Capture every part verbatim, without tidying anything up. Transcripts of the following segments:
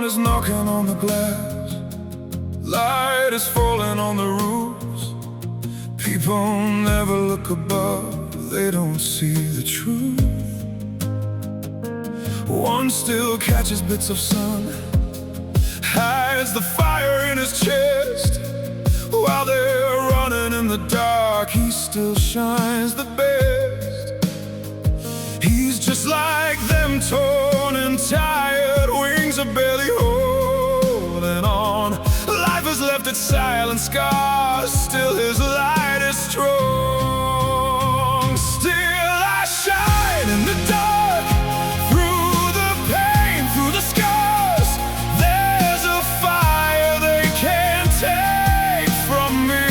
dawn is knocking on the glass. Light is falling on the roofs. People never look above, they don't see the truth. One still catches bits of sun, hides the fire in his chest. While they're running in the dark, he still shines the best. He's just like them, torn and tired, wings are barely holding on. Life has left its silent scars, still his light is strong. Still I shine in the dark, through the pain, through the scars. There's a fire they can't take from me.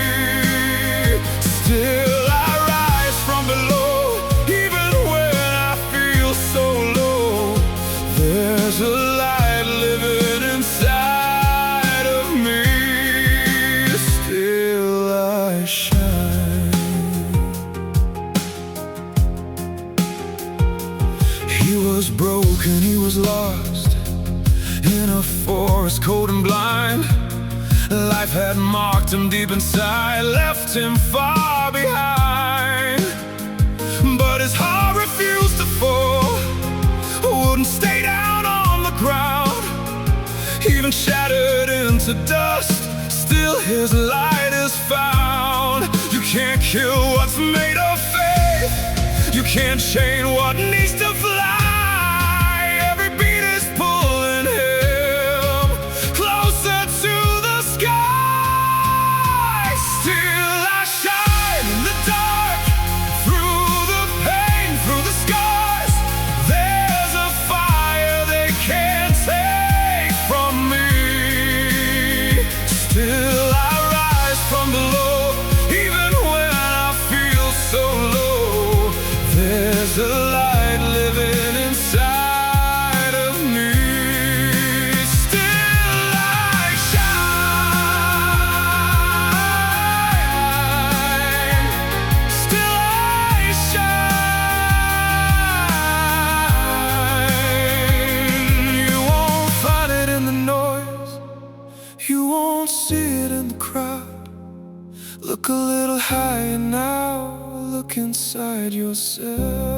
Still I rise from below, even when I feel so low. There's a light living inside of me. Still I shine. He was broken, he was lost in a forest cold and blind. Life had marked him deep inside, left him far behind. But his heart refused to fall, wouldn't stay down on the ground. Even shattered into dust, still his light is found. You can't kill what's made of faith, you can't chain what needs to fly. Every beat is pulling him closer to the sky. Still I shine in the dark, through the pain, through the scars. There's a fire they can't take from me. Still I rise from below, even when I feel so low. There's a light living inside of me. Still I shine. Still I shine. You won't find it in the noise, you won't see it in the crowd. Look a little higher now, look inside yourself.